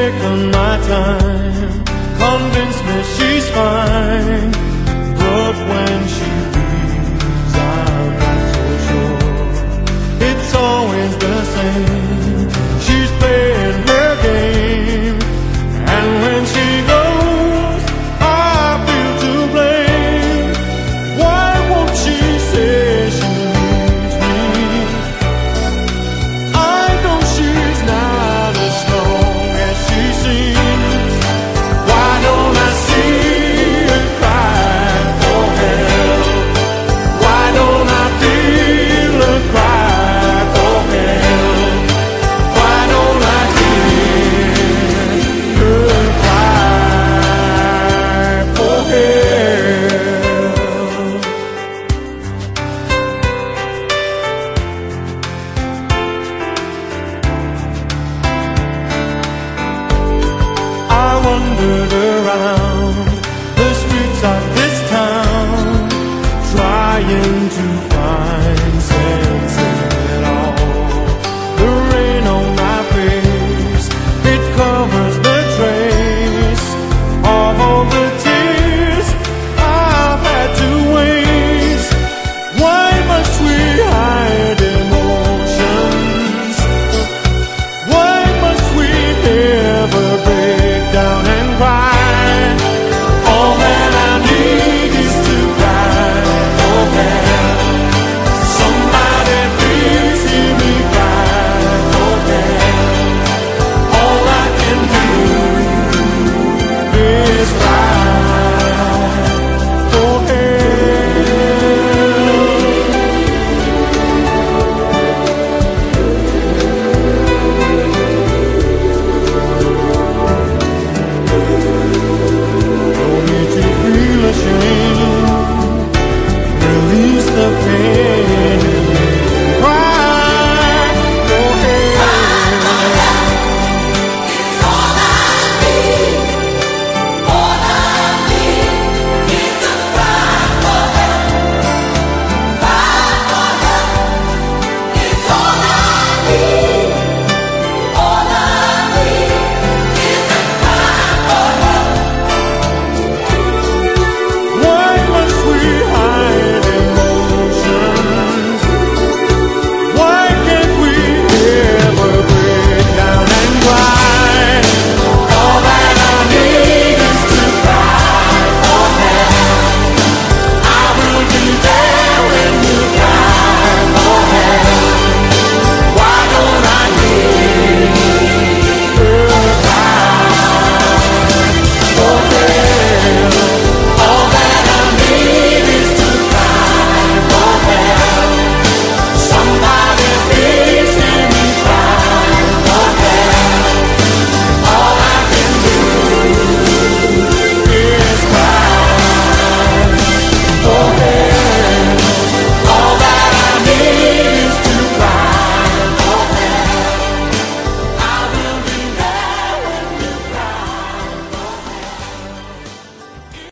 taken my time, convinced me she's fine, but when she leaves I'm not so sure. It's always the same, she's playing her game, and when she goes I feel to blame. Why won't she say she needs me? I know she's not as strong as she seems. Why don't I see her cry for help? Why don't I feel her cry for help? Why don't I hear her cry for help? I wandered around the streets of this town, trying to find sense in it all. The rain on my face, it covers the trace of all the tears I've had to waste. Why must we hide emotions? Why must we ever break down and cry? All that I need is to cry for help. Somebody please hear me cry for help. All I can do is cry for no need to feel ashamed, release the pain.